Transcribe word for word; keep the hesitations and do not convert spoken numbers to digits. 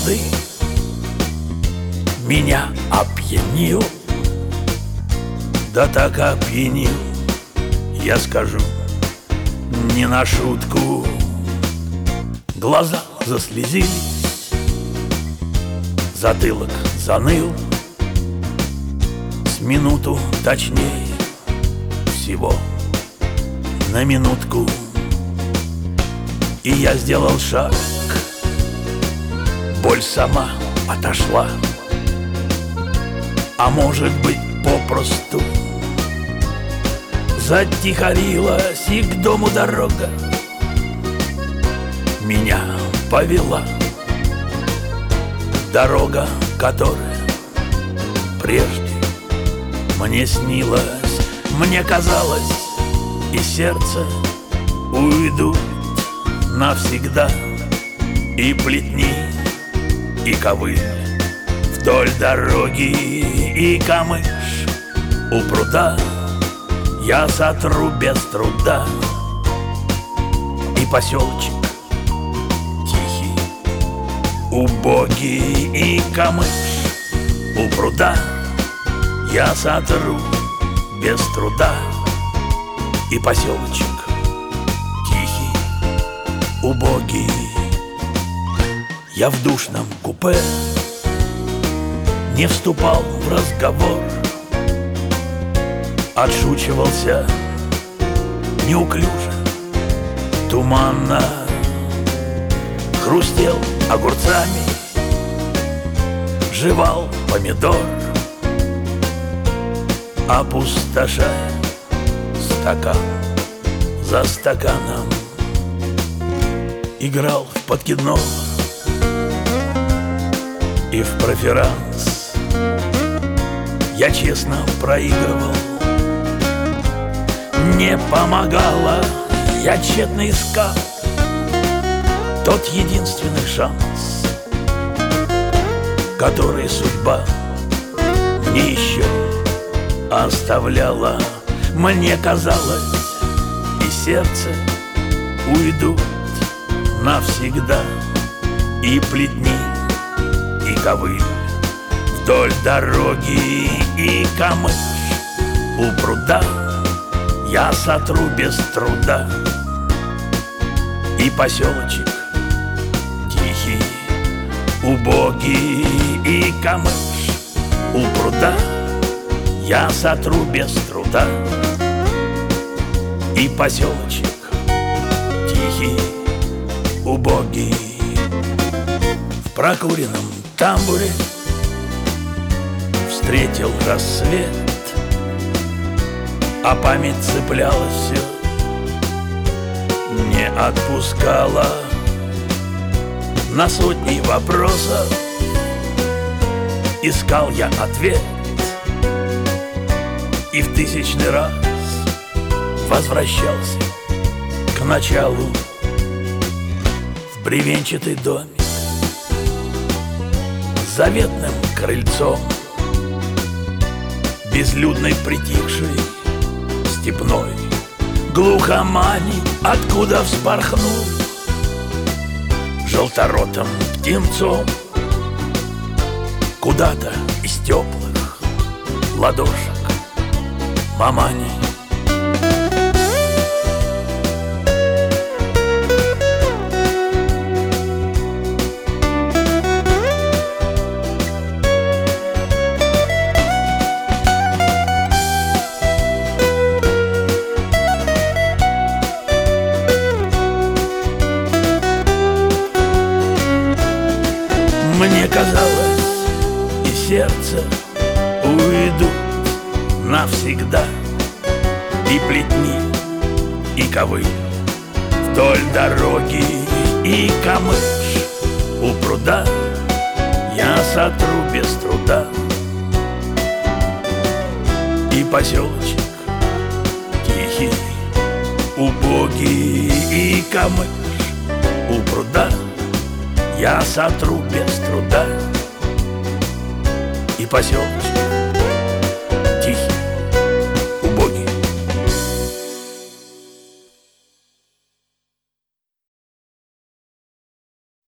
годы меня опьянил, да так опьянил, я скажу, не на шутку. Глаза заслезились, затылок заныл, с минуту точнее всего на минутку. И я сделал шаг, боль сама отошла, а может быть попросту затихарилась, и к дому дорога меня повела. Дорога, которая прежде мне снилась, мне казалось, и сердце уйдут навсегда, и плетни, и ковыль вдоль дороги, и камыш у пруда я сотру без труда, и поселочек тихий, убогий, и камыш у пруда я сотру без труда, и поселочек тихий, убогий. Я в душном купе не вступал в разговор, отшучивался неуклюже, туманно хрустел огурцами, жевал помидор, опустошая стакан за стаканом, играл в подкидного и в преферанс. Я честно проигрывал, не помогало, я тщетно искал тот единственный шанс, который судьба мне еще оставляла. Мне казалось, и сердце уйдут навсегда, и плетни, и ковыль вдоль дороги, и камыш у пруда я сотру без труда, и поселочек тихий, убогий, и камыш у пруда я сотру без труда, и поселочек тихий, убогий. В прокуренном тамбуре встретил рассвет, а память цеплялась все, не отпускала. На сотни вопросов искал я ответ, и в тысячный раз возвращался к началу в бревенчатый домик с заветным крыльцом, безлюдной притихшей степной глухомани, откуда вспорхнул желторотым птенцом куда-то из теплых ладошек мамани. Мне казалось, и сердце уйдут навсегда, и плетни, и ковыль вдоль дороги, и камыш у пруда я сотру без труда, и поселочек тихий, убогий, и камыш у пруда я сотру без труда, и поселочек